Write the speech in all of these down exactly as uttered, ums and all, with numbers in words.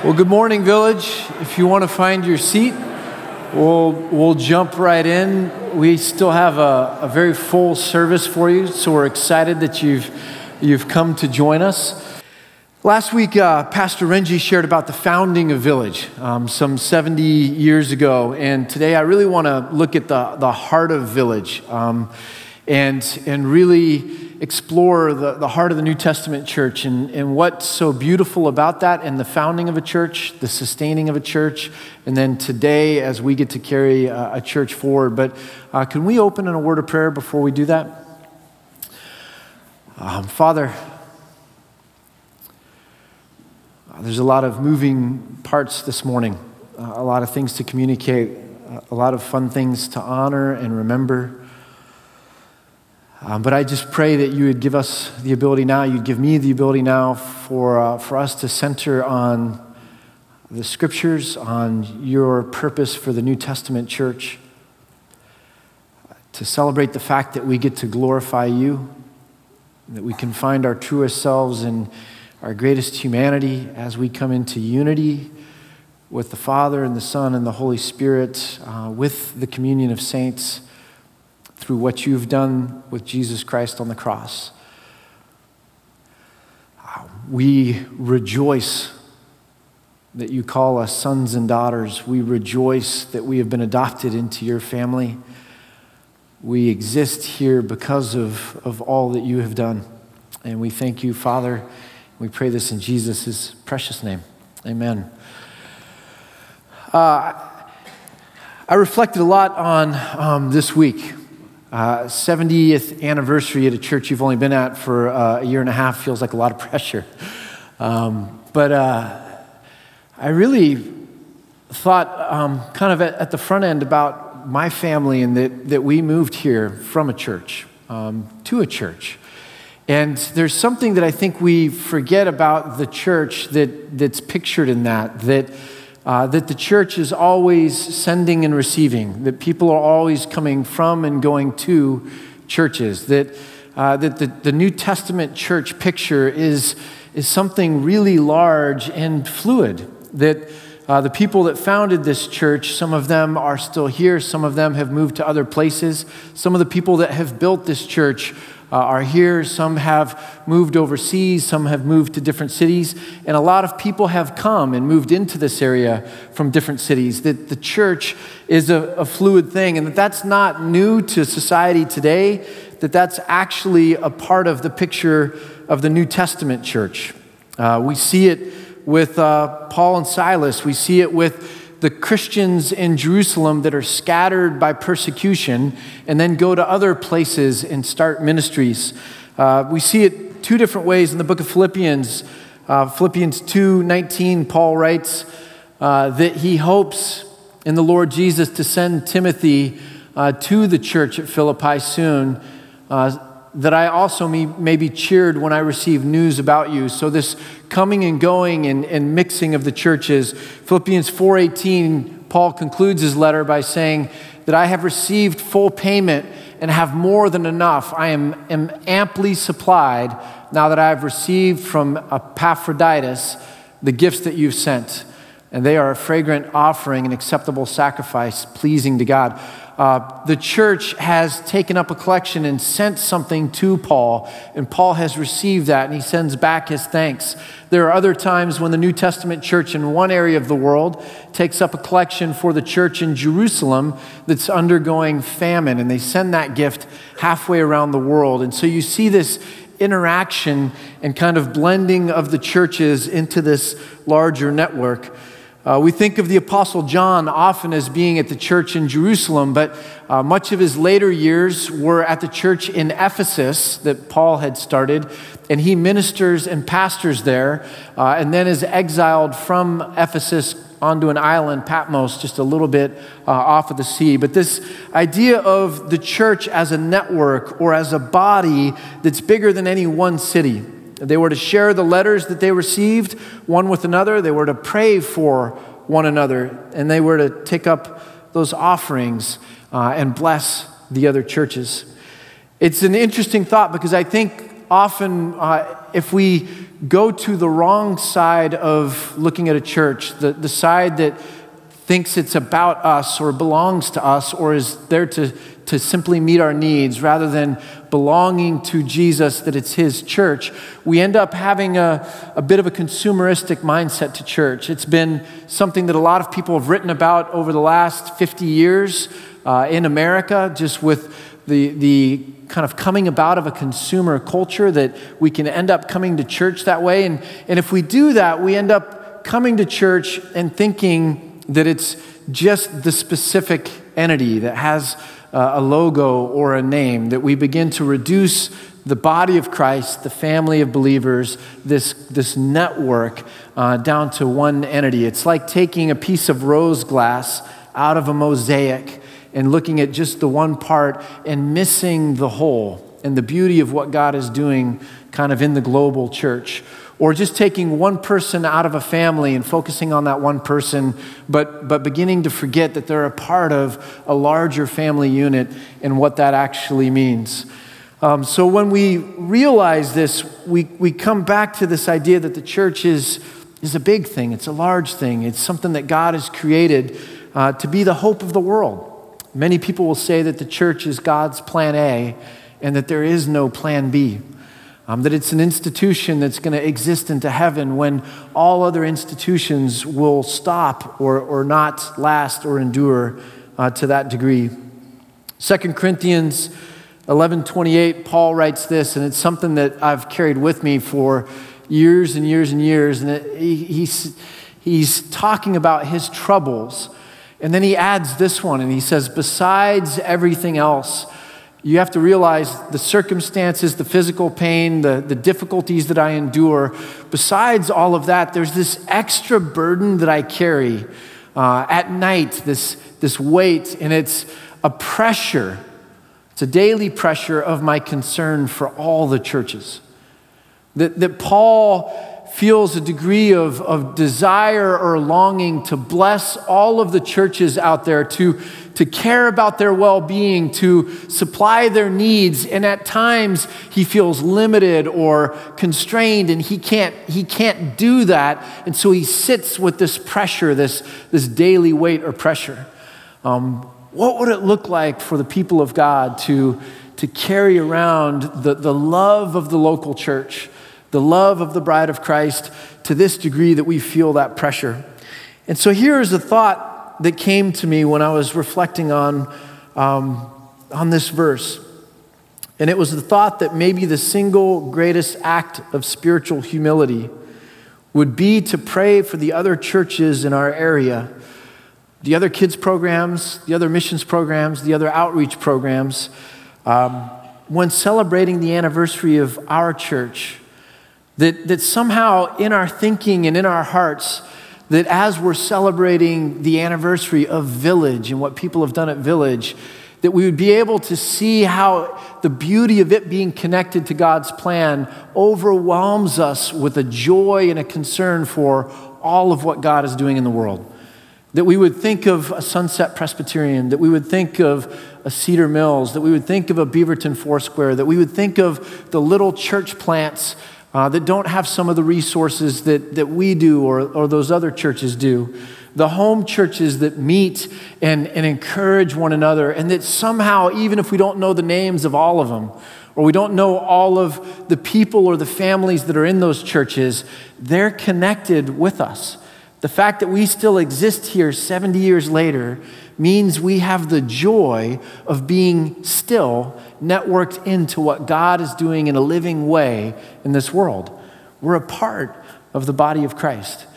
Well, good morning, Village. If you want to find your seat, we'll we'll jump right in. We still have a, a very full service for you, so we're excited that you've you've come to join us. Last week, uh, Pastor Renji shared about the founding of Village um, some seventy years ago, and today I really want to look at the the heart of Village um, and and really explore the, the heart of the New Testament church and, and what's so beautiful about that and the founding of a church, the sustaining of a church, and then today as we get to carry a, a church forward. But uh, can we open in a word of prayer before we do that? Um, Father, uh, there's a lot of moving parts this morning, uh, a lot of things to communicate, uh, a lot of fun things to honor and remember. Um, but I just pray that you would give us the ability now, you'd give me the ability now for uh, for us to center on the scriptures, on your purpose for the New Testament church, to celebrate the fact that we get to glorify you, that we can find our truest selves in our greatest humanity as we come into unity with the Father and the Son and the Holy Spirit, uh, with the communion of saints, through what you've done with Jesus Christ on the cross. We rejoice that you call us sons and daughters. We rejoice that we have been adopted into your family. We exist here because of, of all that you have done. And we thank you, Father. We pray this in Jesus' precious name. Amen. Uh, I reflected a lot on um, this week. Uh, seventieth anniversary at a church you've only been at for uh, a year and a half feels like a lot of pressure. Um, but uh, I really thought um, kind of at, at the front end about my family and that, that we moved here from a church um, to a church. And there's something that I think we forget about the church that that's pictured in that, that Uh, that the church is always sending and receiving, that people are always coming from and going to churches, that uh, that the, the New Testament church picture is, is something really large and fluid, that uh, the people that founded this church, some of them are still here, some of them have moved to other places, some of the people that have built this church Uh, are here, some have moved overseas, some have moved to different cities, and a lot of people have come and moved into this area from different cities, that the church is a, a fluid thing, and that that's not new to society today, that that's actually a part of the picture of the New Testament church. Uh, we see it with uh, Paul and Silas, we see it with the Christians in Jerusalem that are scattered by persecution and then go to other places and start ministries. Uh, we see it two different ways in the book of Philippians. Uh, Philippians two nineteen, Paul writes uh, that he hopes in the Lord Jesus to send Timothy uh, to the church at Philippi soon, uh, that I also may, may be cheered when I receive news about you. So this coming and going and, and mixing of the churches. Philippians four eighteen, Paul concludes his letter by saying that I have received full payment and have more than enough. I am, am amply supplied now that I have received from Epaphroditus the gifts that you've sent. And they are a fragrant offering, an acceptable sacrifice, pleasing to God. Uh, the church has taken up a collection and sent something to Paul, and Paul has received that, and he sends back his thanks. There are other times when the New Testament church in one area of the world takes up a collection for the church in Jerusalem that's undergoing famine, and they send that gift halfway around the world. And so you see this interaction and kind of blending of the churches into this larger network. Uh, we think of the Apostle John often as being at the church in Jerusalem, but uh, much of his later years were at the church in Ephesus that Paul had started, and he ministers and pastors there, uh, and then is exiled from Ephesus onto an island, Patmos, just a little bit uh, off of the sea. But this idea of the church as a network or as a body that's bigger than any one city. They were to share the letters that they received one with another. They were to pray for one another. And they were to take up those offerings uh, and bless the other churches. It's an interesting thought because I think often uh, if we go to the wrong side of looking at a church, the, the side that thinks it's about us or belongs to us or is there to, to simply meet our needs rather than belonging to Jesus, that it's his church, we end up having a, a bit of a consumeristic mindset to church. It's been something that a lot of people have written about over the last fifty years uh, in America, just with the, the kind of coming about of a consumer culture, that we can end up coming to church that way. And, and if we do that, we end up coming to church and thinking that it's just the specific entity that has uh, a logo or a name, that we begin to reduce the body of Christ, the family of believers, this, this network uh, down to one entity. It's like taking a piece of rose glass out of a mosaic and looking at just the one part and missing the whole and the beauty of what God is doing kind of in the global church. Or just taking one person out of a family and focusing on that one person, but, but beginning to forget that they're a part of a larger family unit and what that actually means. Um, so when we realize this, we, we come back to this idea that the church is, is a big thing. It's a large thing. It's something that God has created uh, to be the hope of the world. Many people will say that the church is God's plan A and that there is no plan B. Um, that it's an institution that's going to exist into heaven when all other institutions will stop or, or not last or endure uh, to that degree. Second Corinthians eleven twenty-eight, Paul writes this, and it's something that I've carried with me for years and years and years. And it, he, he's, he's talking about his troubles. And then he adds this one, and he says, besides everything else, you have to realize the circumstances, the physical pain, the, the difficulties that I endure. Besides all of that, there's this extra burden that I carry uh, at night, this, this weight, and it's a pressure. It's a daily pressure of my concern for all the churches. That, that Paul feels a degree of, of desire or longing to bless all of the churches out there, to, to care about their well-being, to supply their needs. And at times he feels limited or constrained, and he can't, he can't do that. And so he sits with this pressure, this, this daily weight or pressure. Um, what would it look like for the people of God to, to carry around the, the love of the local church, the love of the bride of Christ, to this degree that we feel that pressure? And so here is a thought that came to me when I was reflecting on, um, on this verse. And it was the thought that maybe the single greatest act of spiritual humility would be to pray for the other churches in our area, the other kids programs, the other missions programs, the other outreach programs, um, when celebrating the anniversary of our church. That, that somehow in our thinking and in our hearts, that as we're celebrating the anniversary of Village and what people have done at Village, that we would be able to see how the beauty of it being connected to God's plan overwhelms us with a joy and a concern for all of what God is doing in the world. That we would think of a Sunset Presbyterian, that we would think of a Cedar Mills, that we would think of a Beaverton Foursquare, that we would think of the little church plants Uh, that don't have some of the resources that, that we do or, or those other churches do. The home churches that meet and, and encourage one another, and that somehow, even if we don't know the names of all of them, or we don't know all of the people or the families that are in those churches, they're connected with us. The fact that we still exist here seventy years later means we have the joy of being still networked into what God is doing in a living way in this world. We're a part of the body of Christ.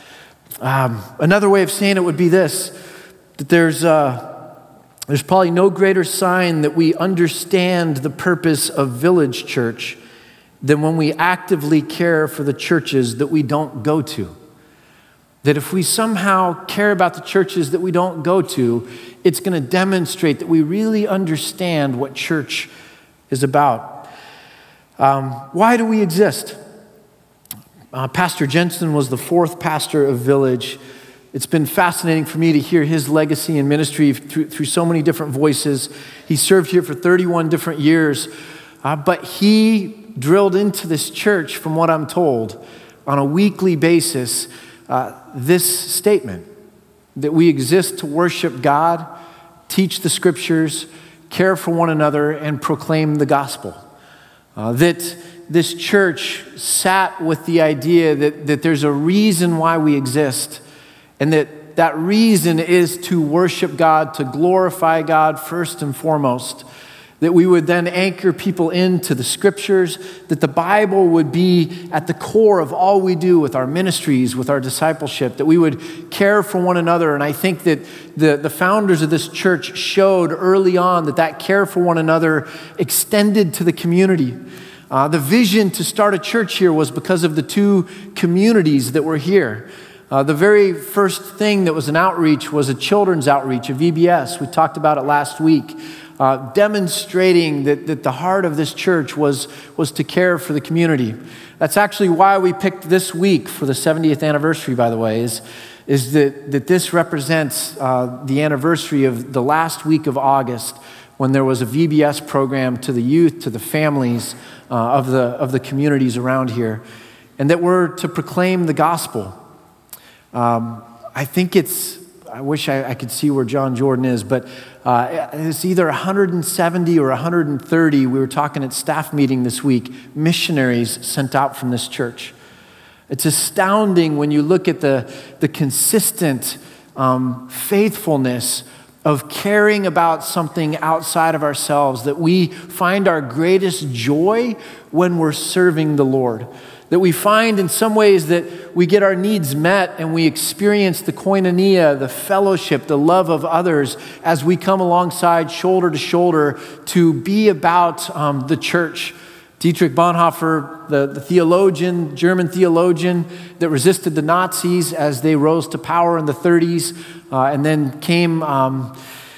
Um, another way of saying it would be this, that there's, uh, there's probably no greater sign that we understand the purpose of Village Church than when we actively care for the churches that we don't go to. That if we somehow care about the churches that we don't go to, it's going to demonstrate that we really understand what church is about. Um, why do we exist? Uh, Pastor Jensen was the fourth pastor of Village. It's been fascinating for me to hear his legacy and ministry through, through so many different voices. He served here for thirty-one different years, uh, but he drilled into this church, from what I'm told, on a weekly basis, uh, this statement, that we exist to worship God, teach the scriptures, care for one another, and proclaim the gospel. Uh, that this church sat with the idea that, that there's a reason why we exist, and that that reason is to worship God, to glorify God first and foremost. That we would then anchor people into the scriptures, that the Bible would be at the core of all we do with our ministries, with our discipleship, that we would care for one another. And I think that the, the founders of this church showed early on that that care for one another extended to the community. Uh, the vision to start a church here was because of the two communities that were here. Uh, the very first thing that was an outreach was a children's outreach, a V B S. We talked about it last week, uh, demonstrating that, that the heart of this church was, was to care for the community. That's actually why we picked this week for the seventieth anniversary, by the way, is, is that, that this represents uh, the anniversary of the last week of August, when there was a V B S program to the youth, to the families uh, of the of the communities around here, and that we're to proclaim the gospel. Um, I think it's, I wish I, I could see where John Jordan is, but uh, it's either one hundred seventy or one hundred thirty, we were talking at staff meeting this week, missionaries sent out from this church. It's astounding when you look at the, the consistent um, faithfulness of caring about something outside of ourselves, that we find our greatest joy when we're serving the Lord. That we find in some ways that we get our needs met and we experience the koinonia, the fellowship, the love of others as we come alongside shoulder to shoulder to be about um, the church. Dietrich Bonhoeffer, the, the theologian, German theologian that resisted the Nazis as they rose to power in the thirties uh, and then came um,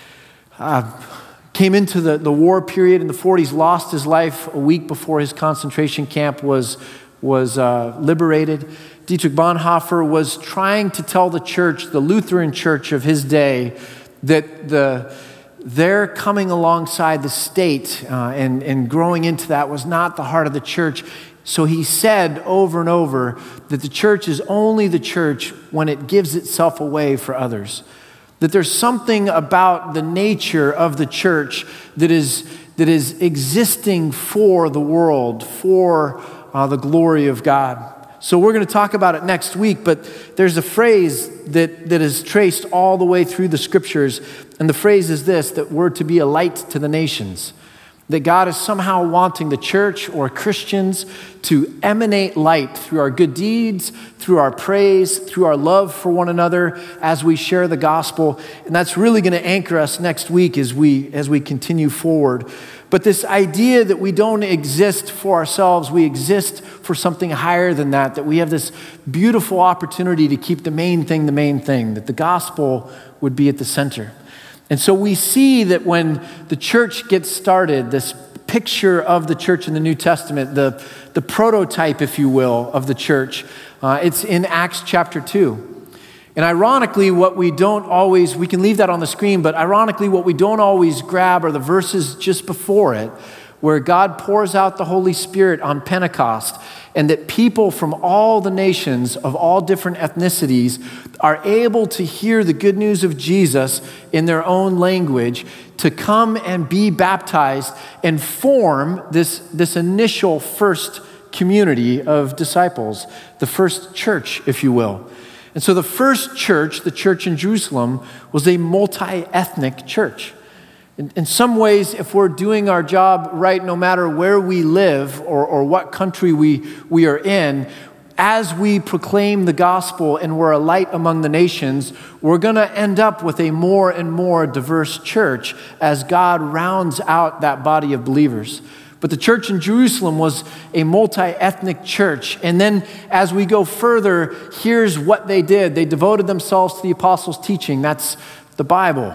uh, came into the, the war period in the forties, lost his life a week before his concentration camp was, was uh, liberated. Dietrich Bonhoeffer was trying to tell the church, the Lutheran church of his day, that the their coming alongside the state uh, and, and growing into that was not the heart of the church. So he said over and over that the church is only the church when it gives itself away for others. That there's something about the nature of the church that is, that is existing for the world, for uh, the glory of God. So we're going to talk about it next week, but there's a phrase that, that is traced all the way through the scriptures, and the phrase is this, that we're to be a light to the nations. That God is somehow wanting the church or Christians to emanate light through our good deeds, through our praise, through our love for one another as we share the gospel. And that's really going to anchor us next week as we, as we continue forward. But this idea that we don't exist for ourselves, we exist for something higher than that, that we have this beautiful opportunity to keep the main thing the main thing, that the gospel would be at the center. And so we see that when the church gets started, this picture of the church in the New Testament, the, the prototype, if you will, of the church, uh, it's in Acts chapter two. And ironically, what we don't always, we can leave that on the screen, but ironically, what we don't always grab are the verses just before it, where God pours out the Holy Spirit on Pentecost, and that people from all the nations of all different ethnicities are able to hear the good news of Jesus in their own language, to come and be baptized and form this, this initial first community of disciples, the first church, if you will. And so the first church, the church in Jerusalem, was a multi-ethnic church. In, in some ways, if we're doing our job right, no matter where we live or, or what country we, we are in, as we proclaim the gospel and we're a light among the nations, we're going to end up with a more and more diverse church as God rounds out that body of believers. But the church in Jerusalem was a multi-ethnic church. And then as we go further, here's what they did. They devoted themselves to the apostles' teaching. That's the Bible.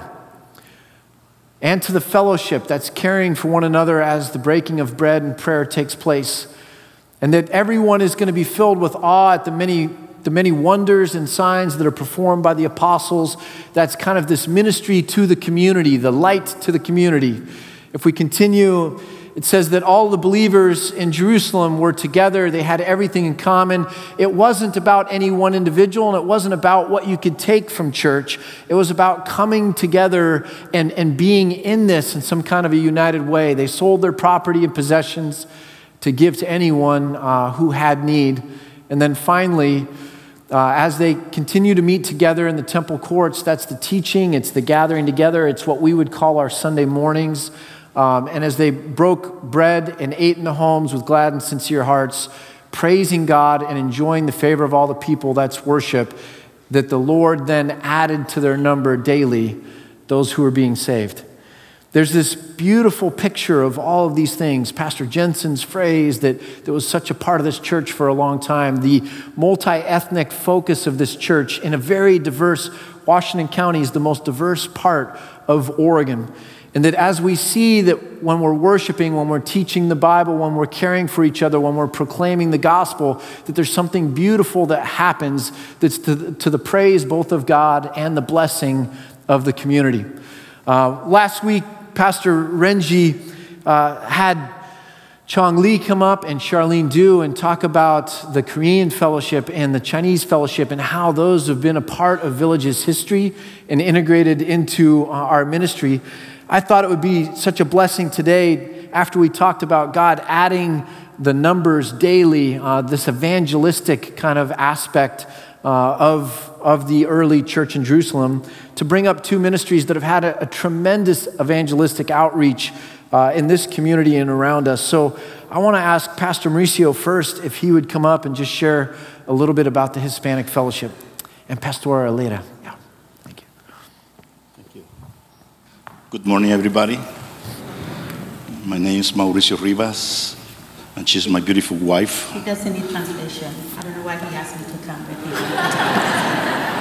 And to the fellowship, that's caring for one another as the breaking of bread and prayer takes place. And that everyone is going to be filled with awe at the many, the many wonders and signs that are performed by the apostles. That's kind of this ministry to the community, the light to the community. If we continue it says that all the believers in Jerusalem were together. They had everything in common. It wasn't about any one individual, and it wasn't about what you could take from church. It was about coming together and, and being in this in some kind of a united way. They sold their property and possessions to give to anyone uh, who had need. And then finally, uh, as they continue to meet together in the temple courts, that's the teaching, it's the gathering together, it's what we would call our Sunday mornings. Um, and as they broke bread and ate in the homes with glad and sincere hearts, praising God and enjoying the favor of all the people, that's worship, that the Lord then added to their number daily those who were being saved. There's this beautiful picture of all of these things. Pastor Jensen's phrase that, that was such a part of this church for a long time, the multi-ethnic focus of this church in a very diverse, Washington County is the most diverse part of Oregon. And that as we see that when we're worshiping, when we're teaching the Bible, when we're caring for each other, when we're proclaiming the gospel, that there's something beautiful that happens that's to, to the praise both of God and the blessing of the community. Uh, last week, Pastor Renji uh, had Chong Lee come up and Charlene Du and talk about the Korean fellowship and the Chinese fellowship and how those have been a part of Village's history and integrated into uh, our ministry. I thought it would be such a blessing today after we talked about God adding the numbers daily, uh, this evangelistic kind of aspect uh, of, of the early church in Jerusalem, to bring up two ministries that have had a, a tremendous evangelistic outreach uh, in this community and around us. So I want to ask Pastor Mauricio first if he would come up and just share a little bit about the Hispanic Fellowship. And Pastora Alera. Yeah, thank you. Thank you. Good morning, everybody. My name is Mauricio Rivas, and she's my beautiful wife. He doesn't need translation. I don't know why he asked me to come with him.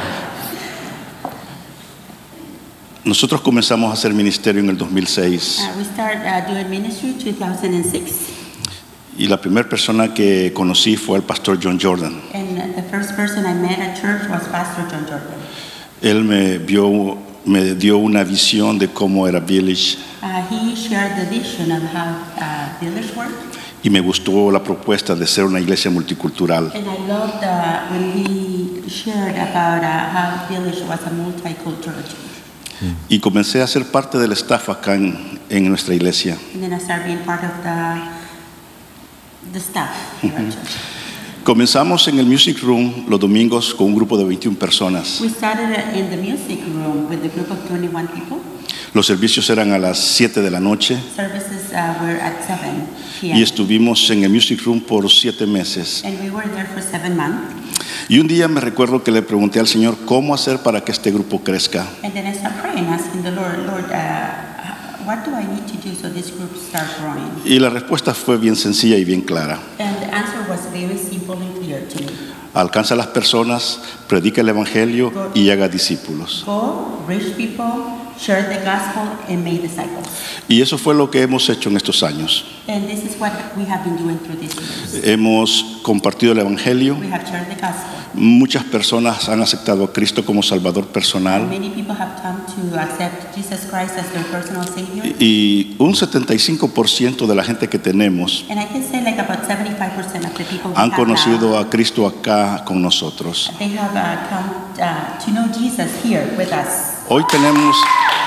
Nosotros comenzamos a hacer ministerio en el dos mil seis. Uh, we started uh, doing ministry in two thousand six. Y la primera persona que conocí fue el pastor John Jordan. And the first person I met at church was Pastor John Jordan. Él me vio, me dio una visión de cómo era Village. Uh, he shared the vision of how uh, Village worked. Y me gustó la propuesta de ser una iglesia multicultural. And I loved uh, when he shared about uh, how Village was a multicultural church. Y comencé a ser parte del staff acá en, en nuestra iglesia. And then I started being part of the, the staff here at church. Comenzamos en el music room los domingos con un grupo de veintiuna personas. We started in the music room with a group of twenty-one people. Los servicios eran a las siete de la noche. Services uh, were at seven p m Y estuvimos en el music room por siete meses. And we were there for seven months. Y un día me recuerdo que le pregunté al Señor cómo hacer para que este grupo crezca. And then I started praying, asking the Lord, Lord, uh, what do I need to do so this group start growing? Y la respuesta fue bien sencilla y bien clara. And the answer was very simple and clear to me. Alcanza a las personas, predica el evangelio y haga discípulos. Go, reach people, share the gospel, and make disciples. Y eso fue lo que hemos hecho en estos años. And this is what we have been doing through these years. Hemos compartido el evangelio. We have shared the gospel. Muchas personas han aceptado a Cristo como Salvador personal. Many people have come to accept Jesus Christ as their personal Savior. Y un setenta y cinco por ciento de la gente que tenemos And I can say like about seventy-five percent of the people we han have conocido now, a Cristo acá con nosotros. they have uh, come uh, to know Jesus here with us. Hoy tenemos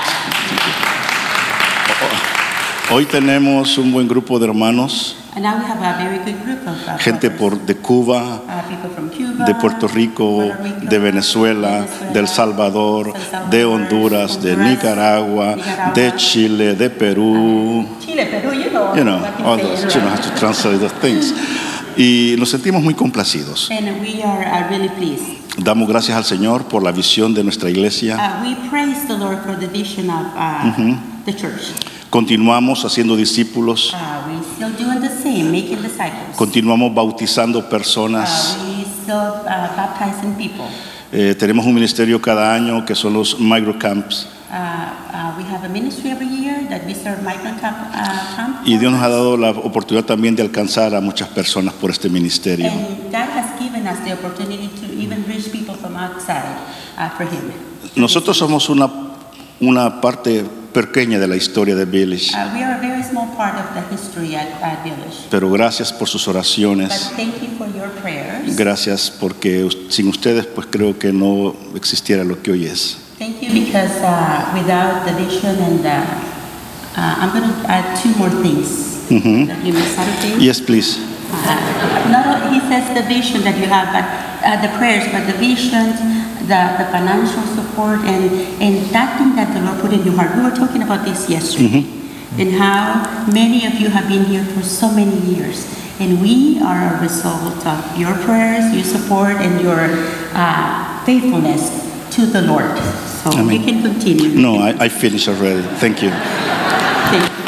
Hoy tenemos un buen grupo de hermanos, And now we have a very good group of uh, gente por, de Cuba, uh, people from Cuba, de Puerto Rico, Puerto Rico, de Venezuela, Venezuela, del Salvador, El Salvador, de Honduras, de Honduras, Nicaragua, Nicaragua, de Chile, de Perú. Chile, Perú, you know, You know, I can all say those, it you know, right. have to translate the things. Y nos sentimos muy complacidos. And we are uh, really pleased. Damos gracias al Señor por la visión de nuestra iglesia. Uh, we praise the Lord for the vision of uh, Mm-hmm. the church. Continuamos haciendo discípulos. Uh, we still doing the same, making disciples. Continuamos bautizando personas. Uh, we still uh, baptizing people. Eh, tenemos un ministerio cada año que son los microcamps. Uh, uh, we have a ministry every year that we serve migrant camp, uh, camp Y Dios nos ha dado la oportunidad también de alcanzar a muchas personas por este ministerio. And God has given us the opportunity to even people from outside uh, for him. Nosotros somos una, una parte pequeña de la historia de Village. Uh, we are a very small part of the history at, at Village. Pero gracias por sus oraciones. But thank you for your prayers. Gracias porque sin ustedes pues creo que no existiera lo que hoy es. Thank you because uh, without the vision and the, uh, I'm going to add two more things. Mm-hmm. That you miss something? Yes, please. Uh, not, he says the vision that you have, but uh, the prayers, but the vision, the, the financial support, and, and that thing that the Lord put in your heart. We were talking about this yesterday, mm-hmm. and how many of you have been here for so many years. And we are a result of your prayers, your support, and your uh, faithfulness to the Lord. So Amen. You can continue. No, I, I finished already. Thank you. Thank you.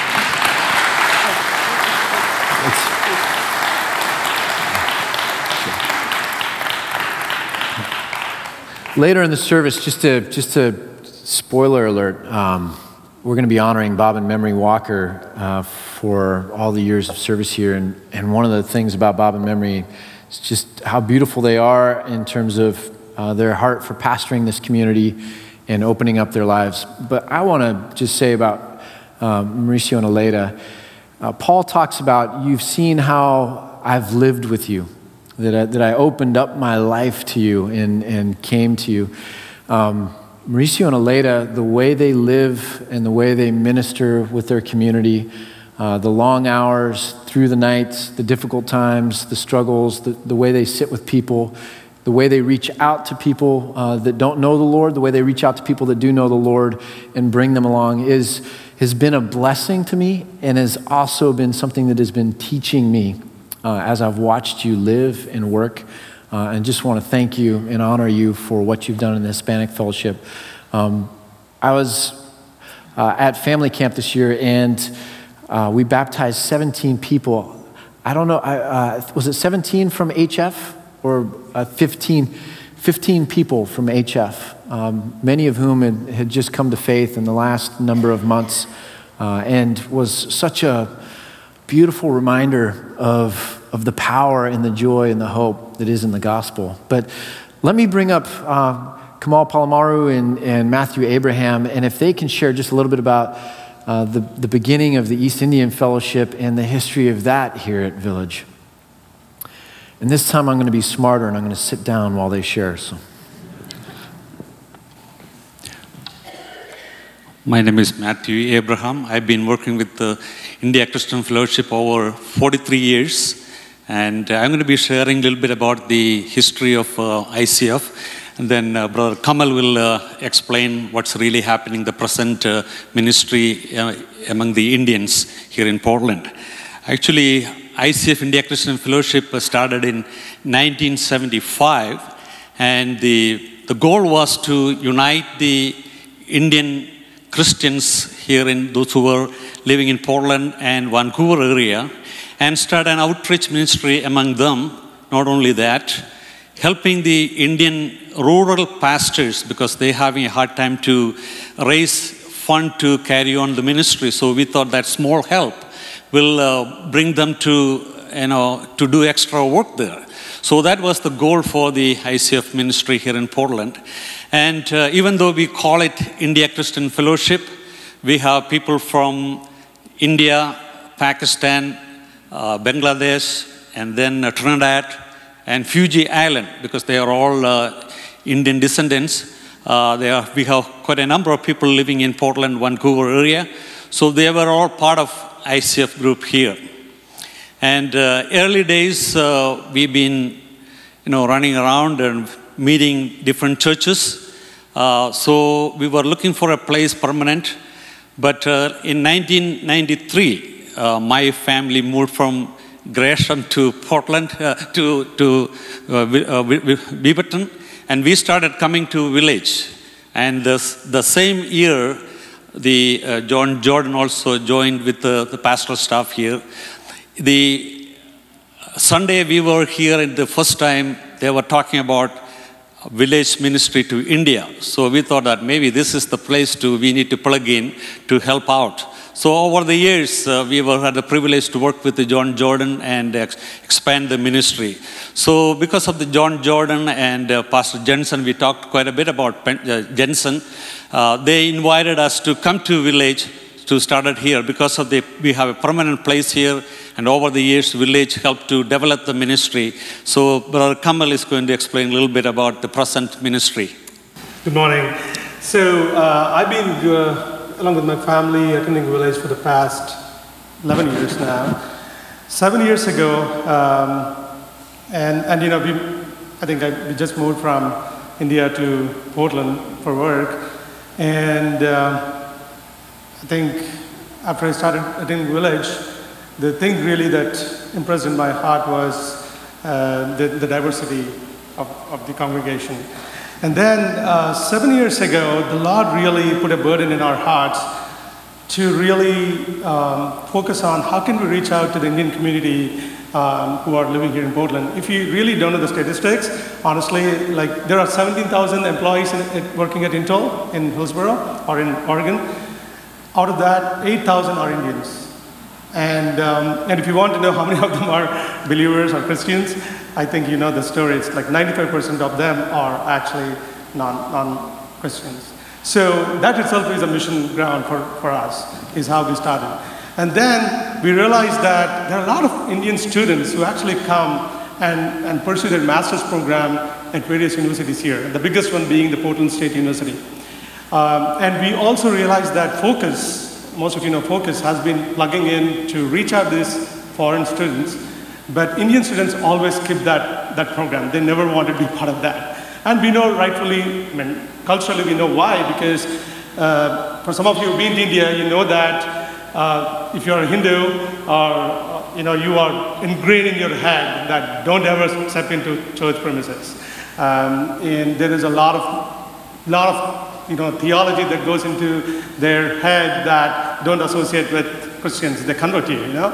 Later in the service, just to just a spoiler alert, um, we're going to be honoring Bob and Memory Walker uh, for all the years of service here. And, and one of the things about Bob and Memory is just how beautiful they are in terms of uh, their heart for pastoring this community and opening up their lives. But I want to just say about um, Mauricio and Aleida, uh, Paul talks about, you've seen how I've lived with you. That I, that I opened up my life to you and, and came to you. Um, Mauricio and Aleida, the way they live and the way they minister with their community, uh, the long hours through the nights, the difficult times, the struggles, the, the way they sit with people, the way they reach out to people uh, that don't know the Lord, the way they reach out to people that do know the Lord and bring them along is, has been a blessing to me and has also been something that has been teaching me Uh, as I've watched you live and work, uh, and just want to thank you and honor you for what you've done in the Hispanic Fellowship. Um, I was uh, at family camp this year, and uh, we baptized seventeen people. I don't know, I, uh, was it seventeen from H F or uh, fifteen, fifteen people from H F, um, many of whom had, had just come to faith in the last number of months, uh, and was such a beautiful reminder of, of the power and the joy and the hope that is in the gospel. But let me bring up uh, Kamal Palamaru and, and Matthew Abraham, and if they can share just a little bit about uh, the, the beginning of the East Indian Fellowship and the history of that here at Village. And this time I'm going to be smarter and I'm going to sit down while they share. So. My name is Matthew Abraham. I've been working with the India Christian Fellowship over forty-three years, and I'm going to be sharing a little bit about the history of uh, I C F, and then uh, Brother Kamal will uh, explain what's really happening, the present uh, ministry uh, among the Indians here in Portland. Actually, I C F, India Christian Fellowship, started in nineteen seventy-five, and the, the goal was to unite the Indian Christians here, in those who were living in Portland and Vancouver area, and start an outreach ministry among them. Not only that, helping the Indian rural pastors, because they're having a hard time to raise fund to carry on the ministry. So we thought that small help will uh, bring them to, you know, to do extra work there. So that was the goal for the I C F ministry here in Portland. And uh, even though we call it India Christian Fellowship, we have people from India, Pakistan, uh, Bangladesh, and then uh, Trinidad, and Fiji Island, because they are all uh, Indian descendants. Uh, they are, we have quite a number of people living in Portland, Vancouver area. So they were all part of I C F group here. And uh, early days, uh, we've been, you know, running around and meeting different churches. Uh, so we were looking for a place permanent. But uh, in nineteen ninety-three, uh, my family moved from Gresham to Portland, uh, to, to uh, uh, Beaverton, and we started coming to Village. And the, the same year, the uh, John Jordan also joined with the, the pastoral staff here. The Sunday we were here, and the first time they were talking about Village ministry to India. So we thought that maybe this is the place to, we need to plug in to help out. So over the years, uh, we were had the privilege to work with the John Jordan and ex- expand the ministry. So because of the John Jordan and uh, Pastor Jensen, we talked quite a bit about Pen- uh, Jensen. Uh, they invited us to come to Village to start it here because of the we have a permanent place here, and over the years, Village helped to develop the ministry. So Brother Kamal is going to explain a little bit about the present ministry. Good morning. So uh, I've been, uh, along with my family, attending Village for the past eleven years now. Seven years ago, um, and, and you know, we, I think I, we just moved from India to Portland for work. And uh, I think after I started attending Village, the thing really that impressed in my heart was uh, the, the diversity of, of the congregation. And then uh, seven years ago, the Lord really put a burden in our hearts to really um, focus on how can we reach out to the Indian community um, who are living here in Portland. If you really don't know the statistics, honestly, like there are seventeen thousand employees in, in, working at Intel in Hillsboro or in Oregon. Out of that, eight thousand are Indians. And, um, and if you want to know how many of them are believers or Christians, I think you know the story. It's like ninety-five percent of them are actually non, non-Christians. So that itself is a mission ground for, for us, is how we started. And then we realized that there are a lot of Indian students who actually come and, and pursue their master's program at various universities here, the biggest one being the Portland State University. Um, and we also realized that Focus, most of you know Focus, has been plugging in to reach out these foreign students, but Indian students always skip that, that program. They never want to be part of that. And we know rightfully, I mean, culturally we know why, because uh, for some of you who've been to India, you know that uh, if you're a Hindu, or uh, you know, you are ingrained in your head that don't ever step into church premises. Um, and there is a lot of, lot of you know, theology that goes into their head that don't associate with Christians. They convert you, you know.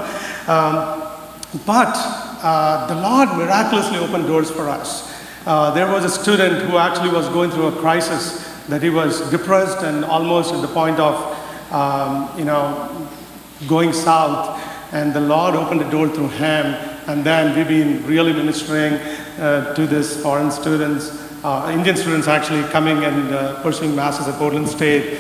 Um, but uh, the Lord miraculously opened doors for us. Uh, there was a student who actually was going through a crisis, that he was depressed and almost at the point of, um, you know, going south. And the Lord opened the door through him. And then we've been really ministering uh, to these foreign students, uh, Indian students actually coming and uh, pursuing masters at Portland State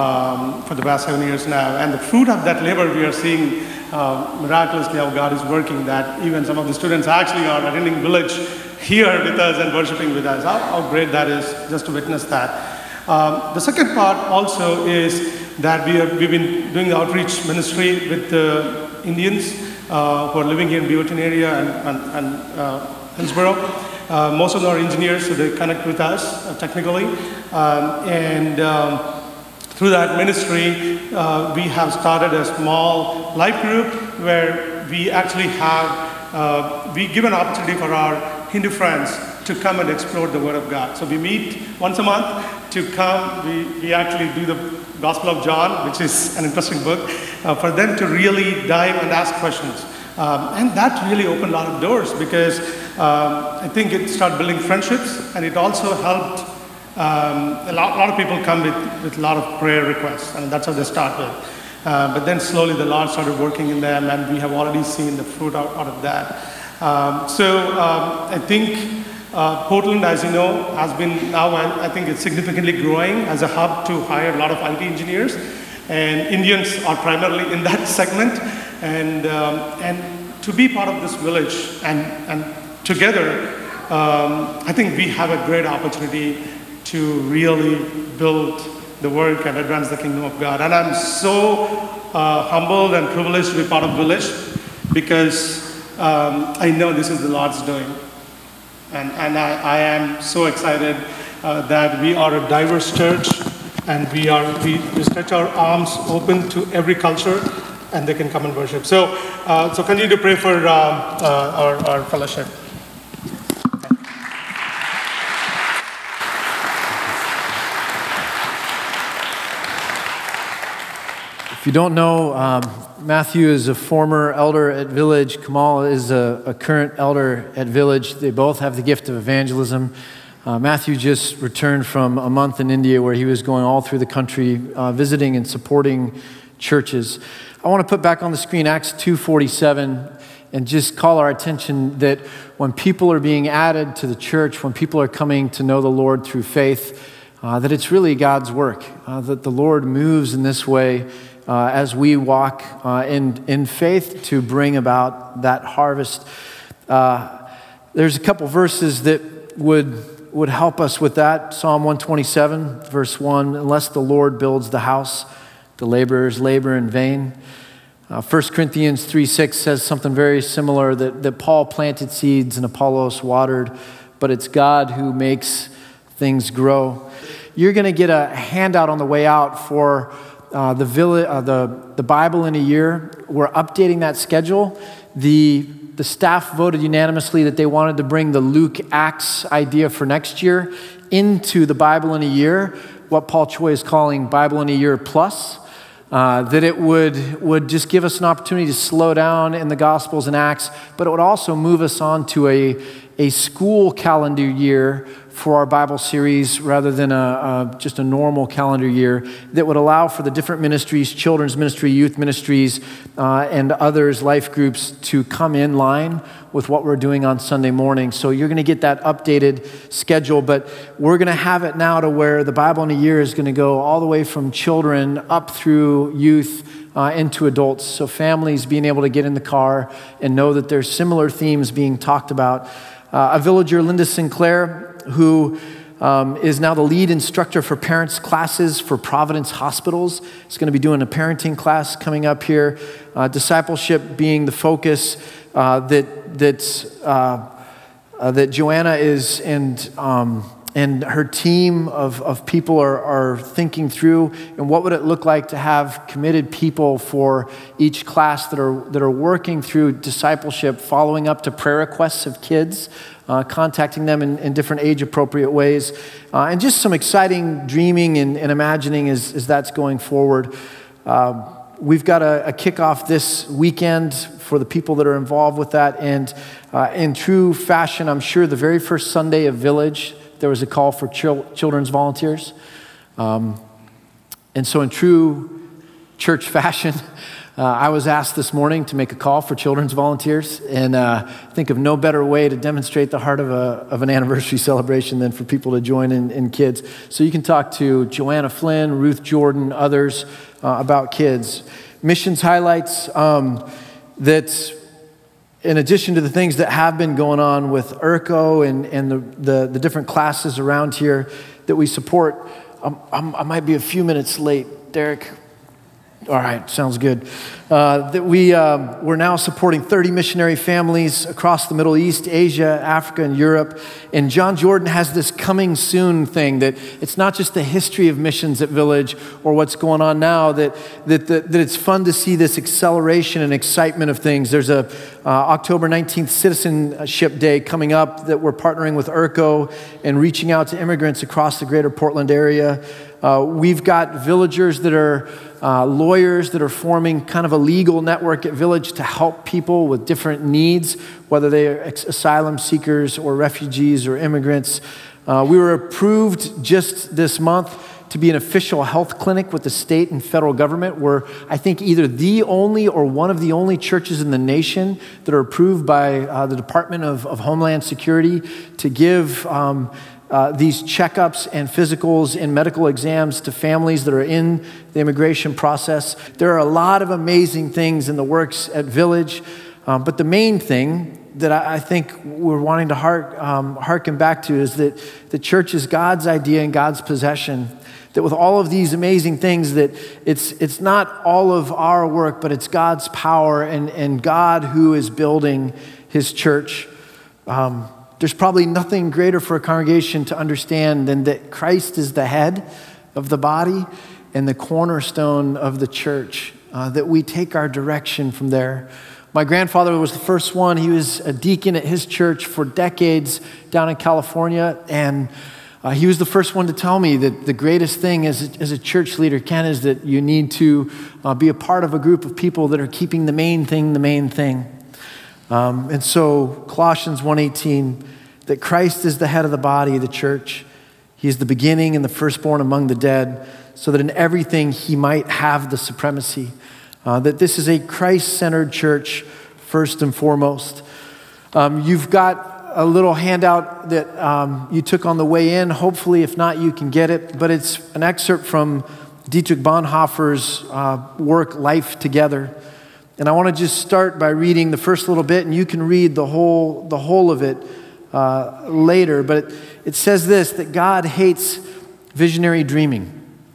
um, for the past seven years now. And the fruit of that labor we are seeing uh, miraculously how God is working, that even some of the students actually are attending Village here with us and worshiping with us. How, how great that is, just to witness that. Um, the second part also is that we have, we've been doing the outreach ministry with the Indians uh, who are living here in Beaverton area and, and, and uh, Hillsboro. Uh, most of them are engineers, so they connect with us uh, technically. Um, and um, through that ministry, uh, we have started a small life group where we actually have, uh, we give an opportunity for our Hindu friends to come and explore the Word of God. So we meet once a month to come. We, we actually do the Gospel of John, which is an interesting book, uh, for them to really dive and ask questions. Um, and that really opened a lot of doors, because um, I think it started building friendships, and it also helped um, a, lot, a lot of people come with, with a lot of prayer requests, and that's how they start with. Uh, but then slowly the Lord started working in them, and we have already seen the fruit out, out of that. Um, so um, I think uh, Portland, as you know, has been now, I, I think it's significantly growing as a hub to hire a lot of I T engineers. And Indians are primarily in that segment. And, um, and to be part of this village and, and together, um, I think we have a great opportunity to really build the work and advance the kingdom of God. And I'm so uh, humbled and privileged to be part of Village, because Um, I know this is the Lord's doing, and, and I, I am so excited uh, that we are a diverse church, and we are we, we stretch our arms open to every culture, and they can come and worship. So, uh, so continue to pray for uh, uh, our, our fellowship. If you don't know, um, Matthew is a former elder at Village. Kamal is a, a current elder at Village. They both have the gift of evangelism. Uh, Matthew just returned from a month in India where he was going all through the country, uh, visiting and supporting churches. I want to put back on the screen Acts two forty-seven and just call our attention that when people are being added to the church, when people are coming to know the Lord through faith, uh, that it's really God's work, uh, that the Lord moves in this way uh, as we walk uh, in, in faith to bring about that harvest. Uh, there's a couple verses that would, would help us with that. Psalm one twenty-seven, verse one, unless the Lord builds the house, the laborers labor in vain. Uh, First Corinthians three six says something very similar, that, that Paul planted seeds and Apollos watered, but it's God who makes things grow. You're going to get a handout on the way out for uh, the, village, uh, the, the Bible in a year. We're updating that schedule. The, the staff voted unanimously that they wanted to bring the Luke Acts idea for next year into the Bible in a year, what Paul Choi is calling Bible in a Year Plus. Uh, that it would, would just give us an opportunity to slow down in the Gospels and Acts, but it would also move us on to a, a school calendar year for our Bible series rather than a, a, just a normal calendar year that would allow for the different ministries, children's ministry, youth ministries, uh, and others, life groups, to come in line with what we're doing on Sunday morning. So you're going to get that updated schedule, but we're going to have it now to where the Bible in a year is going to go all the way from children up through youth uh, into adults. So families being able to get in the car and know that there's similar themes being talked about. Uh, a villager, Linda Sinclair, who um, is now the lead instructor for parents classes for Providence Hospitals, is going to be doing a parenting class coming up here. Uh, discipleship being the focus uh, that that uh, uh, that Joanna is and um, and her team of of people are are thinking through, and what would it look like to have committed people for each class that are that are working through discipleship, following up to prayer requests of kids. Uh, contacting them in, in different age-appropriate ways, uh, and just some exciting dreaming and, and imagining as, as that's going forward. Uh, we've got a, a kickoff this weekend for the people that are involved with that, and uh, in true fashion, I'm sure the very first Sunday of Village, there was a call for chil- children's volunteers. Um, and so in true church fashion, Uh, I was asked this morning to make a call for children's volunteers, and uh, think of no better way to demonstrate the heart of a of an anniversary celebration than for people to join in, in kids. So you can talk to Joanna Flynn, Ruth Jordan, others uh, about kids. Missions highlights um, that in addition to the things that have been going on with E R C O and, and the, the, the different classes around here that we support. I'm, I'm, I might be a few minutes late, Derek. All right, sounds good. Uh, that we, um, we're now supporting thirty missionary families across the Middle East, Asia, Africa, and Europe. And John Jordan has this coming soon thing that it's not just the history of missions at Village or what's going on now, that that, that, that it's fun to see this acceleration and excitement of things. There's a uh, October nineteenth Citizenship Day coming up that we're partnering with E R C O and reaching out to immigrants across the greater Portland area. Uh, we've got villagers that are uh, lawyers that are forming kind of a legal network at Village to help people with different needs, whether they are ex- asylum seekers or refugees or immigrants. Uh, we were approved just this month to be an official health clinic with the state and federal government. We're, I think, either the only or one of the only churches in the nation that are approved by uh, the Department of, of Homeland Security to give um, Uh, these checkups and physicals and medical exams to families that are in the immigration process. There are a lot of amazing things in the works at Village, um, but the main thing that I, I think we're wanting to heart, um, hearken back to is that the church is God's idea and God's possession. That with all of these amazing things, that it's it's not all of our work, but it's God's power and, and God who is building his church. Um, There's probably nothing greater for a congregation to understand than that Christ is the head of the body and the cornerstone of the church, uh, that we take our direction from there. My grandfather was the first one. He was a deacon at his church for decades down in California, and uh, he was the first one to tell me that the greatest thing as a, as a church leader, Ken, is that you need to uh, be a part of a group of people that are keeping the main thing the main thing. Um, and so Colossians one eighteen, that Christ is the head of the body of the church. He is the beginning and the firstborn among the dead, so that in everything he might have the supremacy. uh, that this is a Christ-centered church first and foremost. Um, you've got a little handout that um, you took on the way in. Hopefully, if not, you can get it. But it's an excerpt from Dietrich Bonhoeffer's uh, work, Life Together. And I want to just start by reading the first little bit, and you can read the whole, the whole of it uh, later. But it, it says this, that God hates visionary dreaming,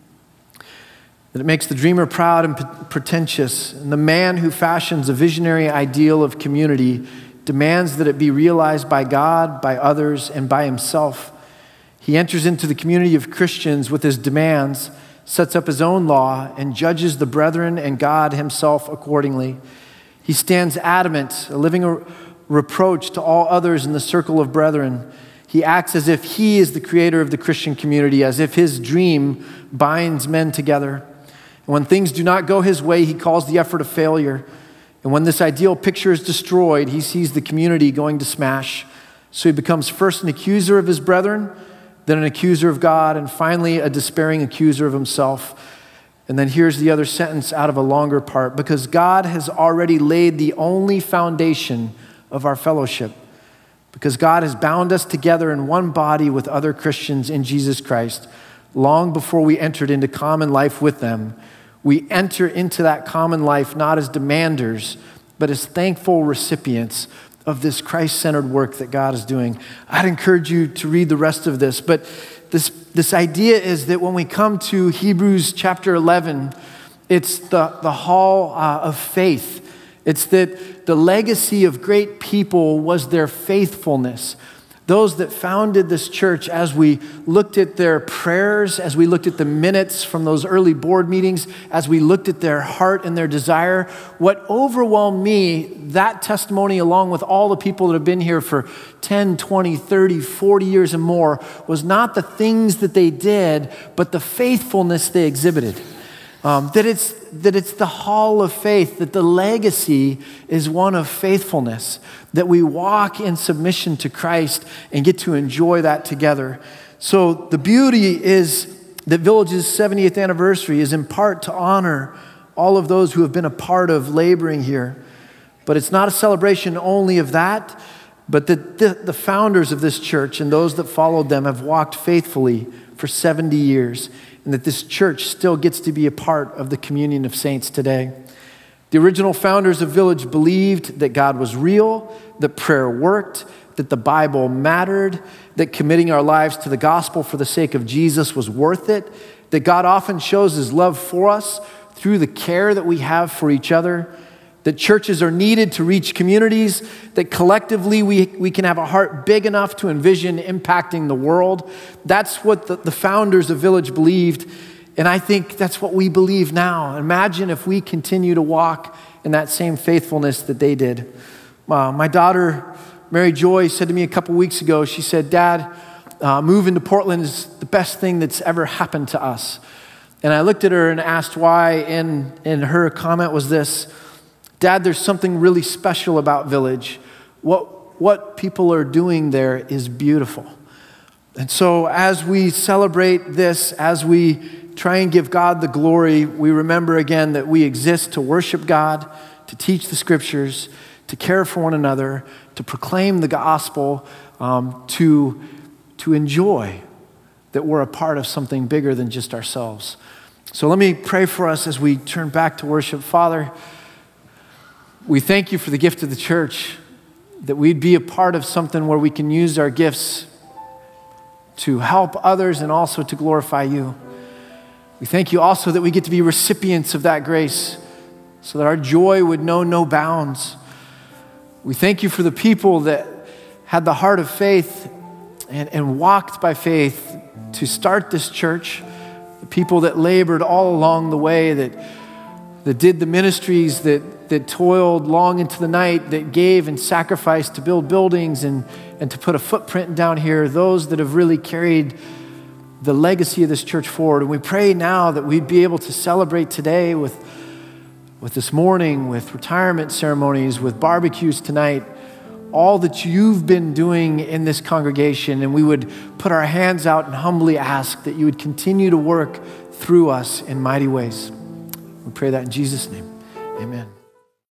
that it makes the dreamer proud and pretentious, and the man who fashions a visionary ideal of community demands that it be realized by God, by others, and by himself. He enters into the community of Christians with his demands, sets up his own law, and judges the brethren and God himself accordingly. He stands adamant, a living re- reproach to all others in the circle of brethren. He acts as if he is the creator of the Christian community, as if his dream binds men together. And when things do not go his way, he calls the effort a failure. And when this ideal picture is destroyed, he sees the community going to smash. So he becomes first an accuser of his brethren, then an accuser of God, and finally a despairing accuser of himself. And then here's the other sentence out of a longer part. Because God has already laid the only foundation of our fellowship. Because God has bound us together in one body with other Christians in Jesus Christ, long before we entered into common life with them. We enter into that common life not as demanders, but as thankful recipients of this Christ-centered work that God is doing. I'd encourage you to read the rest of this, but this, this idea is that when we come to Hebrews chapter eleven, it's the, the hall uh, of faith. It's that the legacy of great people was their faithfulness. Those that founded this church, as we looked at their prayers, as we looked at the minutes from those early board meetings, as we looked at their heart and their desire, what overwhelmed me, that testimony along with all the people that have been here for ten, twenty, thirty, forty years and more, was not the things that they did, but the faithfulness they exhibited. Um, that it's that it's the hall of faith, that the legacy is one of faithfulness, that we walk in submission to Christ and get to enjoy that together. So the beauty is that Village's seventieth anniversary is in part to honor all of those who have been a part of laboring here. But it's not a celebration only of that, but that the, the founders of this church and those that followed them have walked faithfully for seventy years. And that this church still gets to be a part of the communion of saints today. The original founders of Village believed that God was real, that prayer worked, that the Bible mattered, that committing our lives to the gospel for the sake of Jesus was worth it, that God often shows his love for us through the care that we have for each other, that churches are needed to reach communities, that collectively we, we can have a heart big enough to envision impacting the world. That's what the, the founders of Village believed, and I think that's what we believe now. Imagine if we continue to walk in that same faithfulness that they did. Uh, my daughter, Mary Joy, said to me a couple weeks ago, she said, "Dad, uh, moving to Portland is the best thing that's ever happened to us." And I looked at her and asked why, and, and her comment was this: "Dad, there's something really special about Village. What, what people are doing there is beautiful." And so as we celebrate this, as we try and give God the glory, we remember again that we exist to worship God, to teach the scriptures, to care for one another, to proclaim the gospel, um, to, to enjoy that we're a part of something bigger than just ourselves. So let me pray for us as we turn back to worship. Father, we thank you for the gift of the church, that we'd be a part of something where we can use our gifts to help others and also to glorify you. We thank you also that we get to be recipients of that grace so that our joy would know no bounds. We thank you for the people that had the heart of faith and, and walked by faith to start this church, the people that labored all along the way, that, that did the ministries, that, that toiled long into the night, that gave and sacrificed to build buildings and, and to put a footprint down here, those that have really carried the legacy of this church forward. And we pray now that we'd be able to celebrate today with, with this morning, with retirement ceremonies, with barbecues tonight, all that you've been doing in this congregation, and we would put our hands out and humbly ask that you would continue to work through us in mighty ways. We pray that in Jesus' name. Amen.